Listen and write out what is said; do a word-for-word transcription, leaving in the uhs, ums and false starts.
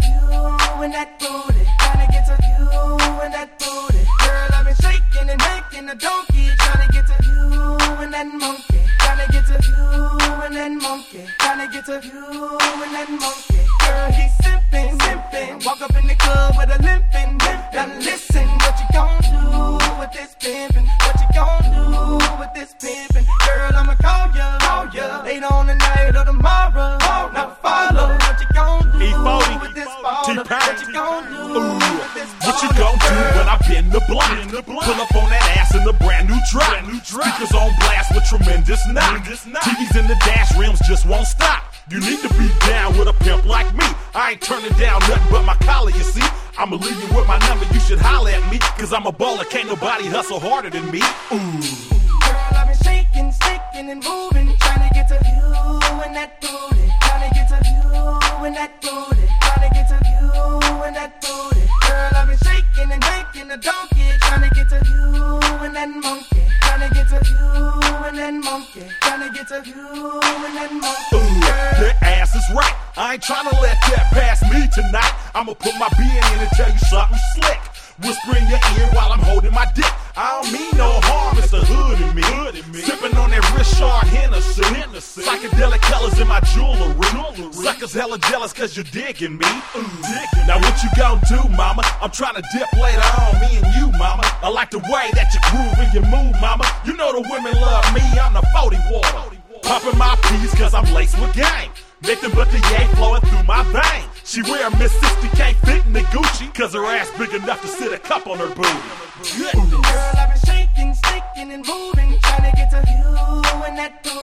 you and that booty. Tryna get to you and that booty. Girl, I've been shaking and making a donkey. Tryna get to you and that monkey. Tryna get to you and that monkey. Tryna get to you and that monkey. Girl, he's simping, simping. Walk up in the club with a limping, limping. Now listen, what you gon' do with this pimpin'? What you gon' do with this pimpin'? Girl, I'ma call ya, call ya later on tonight or tomorrow. Now follow what you gon' do E forty, with this baller. What you gon' do Ooh, with this baller? what you gon' do when I bend the block? Pull up on that ass in the brand new drop. Speakers on blast with tremendous knock. T Vs in the dash, rims just won't stop. You need to be down with a pimp like me. I ain't turning down nothing but my collar, you see. I'ma leave you with my number, you should holler at me. Cause I'm a baller, can't nobody hustle harder than me. Ooh. Girl, I've been shaking, sticking and moving. Trying to get to you and that booty. Trying to get to you and that booty. Trying to get to you and that booty. Girl, I've been shaking and making a donkey. Trying to get to you and that monkey. Trying to get to you and that monkey. Trying to get to you and that monkey. Ooh, that ass is right. I ain't tryna let that pass me tonight. I'ma put my being in and tell you something slick. Whisper in your ear while I'm holding my dick. I don't mean no harm, it's the hood in me. Sipping on that Richard Hennessy. Psychedelic colors in my jewelry. Suckers hella jealous cause you're digging me. Ooh. Now what you gon' do, mama? I'm tryna dip later on, me and you, mama. I like the way that you groove and you move, mama. You know the women love me, I'm the forty water. Popping my peas cause I'm laced with game. Nothing but the yay flowing through my veins. She wear a Miss sixty, can't fit in the Gucci cause her ass big enough to sit a cup on her booty. Girl, I've been shaking,